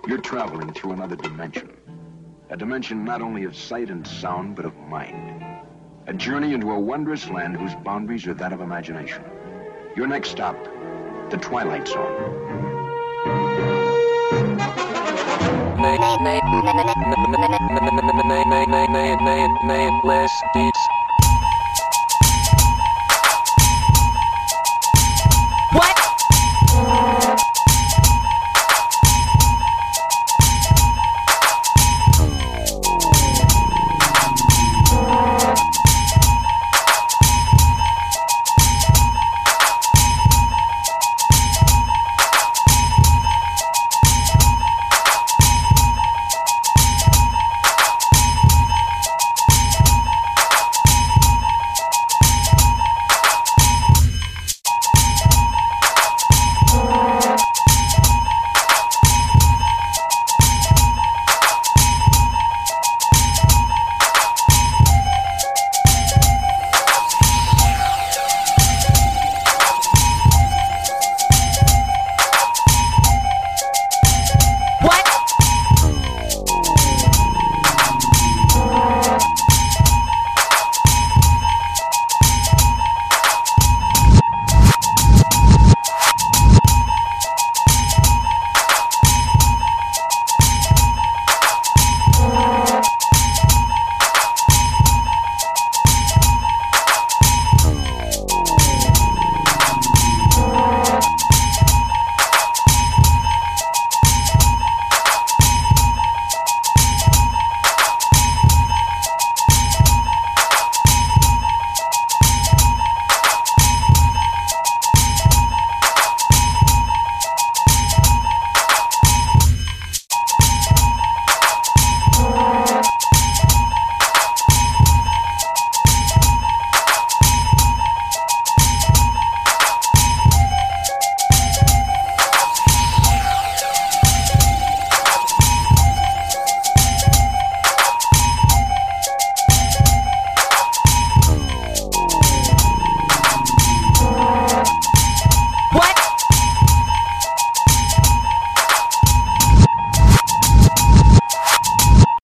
You're traveling through another dimension. A dimension not only of sight and sound, but of mind. A journey into a wondrous land whose boundaries are that of imagination. Your next stop, the Twilight Zone. Less beats.